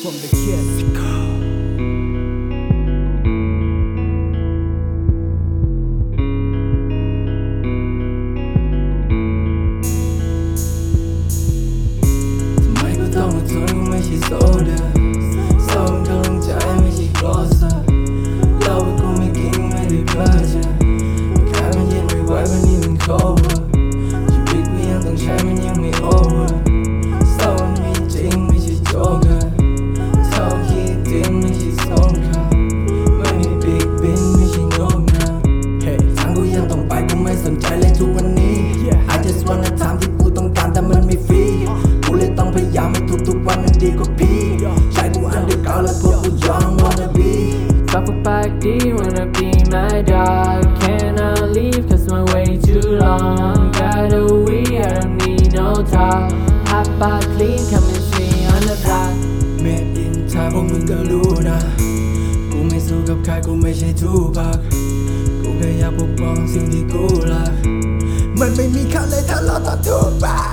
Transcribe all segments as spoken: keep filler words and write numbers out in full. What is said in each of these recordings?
from the kidsทำไมกูต้องมาทนกูไม่ใช่โซดาเศร้าเป็นกำลังใจไม่ใช่กลอสเหล้ากูไม่กินไม่ได้เพ้อเจ้อแค่มันเย็นไม่ไหววันนี้มันโคเวอร์ชีวิตกูยังต้องใช้มันยังไม่โอเวอร์เศร้ามันมีจริงไม่ใช่โจ๊กเกอร์เศร้าคิดจริงไม่ใช่สงครามไม่มีบิ๊กบินไม่ใช่นกนาเฮ้ทางกูยังต้องไปกูไม่สนใจเลยทุกวันนี้ I just wanna time ที่กูต้องการแต่มันไม่ฟรีกูเลยต้องพยายามให้ทุกๆวันมันดีกว่าพี่ใช้กูอันเดอร์กราวด์และพวกกูยอม wanna be Fuck with back D, wanna be my dog. Cannot leave cause my way too long. Got a we, I don't need no talk. Hot pot clean, come and see on the block. Made in Thai พวกมึงก็รู้นะกูไม่สู้กับใครกูไม่ใช่ทูพักกูแค่อยากปกป้องสิ่งที่กูรักมันไม่มีค่าเลยถ้าเราต่อทูพัก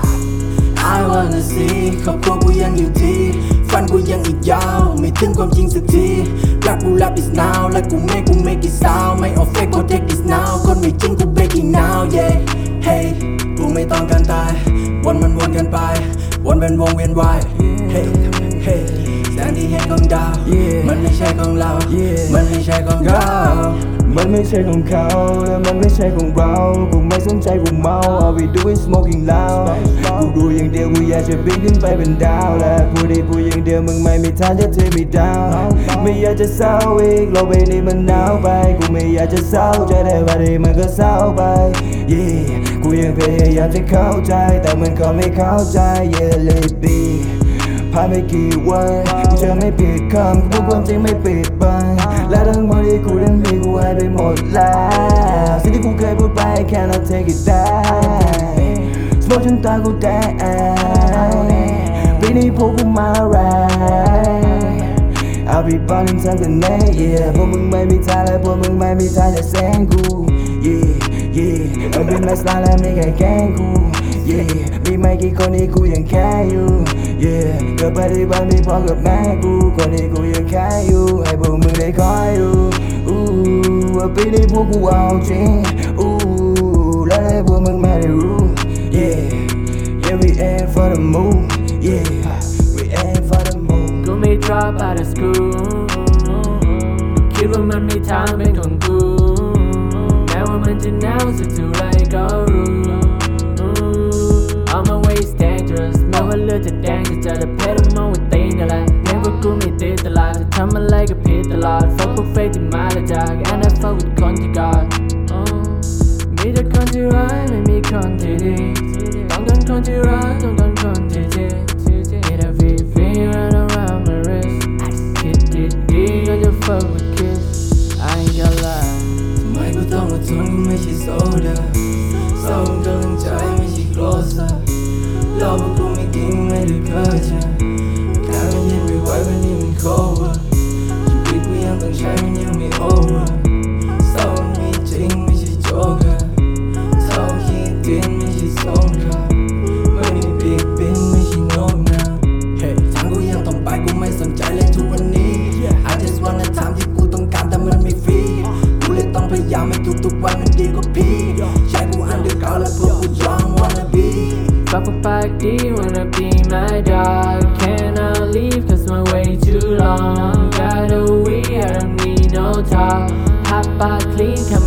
I wanna see ครอบครัวกูยังอยู่ที่ฟันกูยังอีกยาวไม่ถึงความจริงสักทีรักกู rap is now และกู make กู make it sound ไม่เอา fake กู take this now คนไม่จริงกู breaking now yeah hey กูไม่ต้องการตายวนมันวนกันไปวนเป็นวงเวียนวาย hey hey แสงที่เห็นของดาวมันไม่ใช่ของเรามันไม่ใช่ของเรามันไม่ใช่ของเขาและมันไม่ใช่ของเรากูไม่สนใจกูเมา All we do is smoking loud กูรู้อย่างเดียวกูอยากจะบินขึ้นไปเป็นดาวและพูดได้พูดอย่างเดียวมึงไม่มีทางจะเทme down ไม่อยากจะเศร้าอีกโลกใบนี้มันหนาวไปกูไม่อยากจะเศร้าใจแต่วันนี้มันก็เศร้าไป yeah กูยังพยายามจะเข้าใจแต่มันก็ไม่เข้าใจ yeah let it beผ่านไปกี่วันกูจะไม่ปิดคำกูพูดความจริงไม่ปิดบังและทั้งหมดที่กูนั้นมีกูให้ไปหมดแล้วสิ่งที่กูเคยพูดไป I cannot take it back สมองจนตากูแดงปีนี้พวกกูมาแรง I'll be balling ทั้งคืนนี้ yeah พวกมึงไม่มีทางและพวกมึงไม่มีทางจะแซงกู yeah yeah มันเป็นไลฟ์สไตล์และไม่แค่แกล้งกู yeah มีไม่กี่คนที่กูยังแค่อยู่ yeah เกิดปฏิบัติมีพ่อกับแม่กูคนที่กูยังแค่อยู่ให้พวกมึงได้คอยดูอู้ว่าปีนี้พวกกูเอาจริงอู้และให้พวกมึงไม่ได้รู้ yeah yeah we aim for the moon yeah we aim for the moon กูไม่ drop out of school คิดว่ามันมีทางเป็นของกูแม้ว่ามันจะหนาวสักเท่าไรก็รู้ On my way is dangerous แม้ว่าเลือดจะแดงจะเจอแต่เพชรมองว่าตีนอะไรเพลงพวกกูไม่ติดตลาดจะทำอะไรก็ผิดตลอด Fuck พวกเฟกที่มาและจาก and I fuck with คนที่กอดมีแต่คนที่ร้ายไม่มีคนที่ดีต้องการคนที่รักต้องการคนที่ดี Need a V V right around my wrist คิดดีๆก็จะ fuck with kids I ain't gonna lie ทำไมกูต้องมาทนกูไม่ใช่โซดาเศร้าเป็นกำลังใจไม่ใช่กลอสเหล้ากูไม่กินไม่ได้เพ้อเจ้อแค่มันเย็นไม่ไหววันนี้มันโคเวอร์ชีวิตกูยังต้องใช้มันยังไม่โอเวอร์เศร้ามันมีจริงไม่ใช่โจ๊กเกอร์เศร้าคิดจริงไม่ใช่สงครามไม่มีบิ๊กบินไม่ใช่นกนาเฮ้ทางกูยังต้องไปกูไม่สนใจเลยทุกวันนี้ I just wanna time ที่กูต้องการแต่มันไม่ฟรีกูเลยต้องพยายามให้ทุกๆวันมันดีกว่าพี่ใช้กูอันเดอร์กราวด์และพวกกูยอม wanna be Fuck with back D, wanna be my dog. Cannot leave cause my way too long. Got a we, I don't need no talk. Hot pot clean, come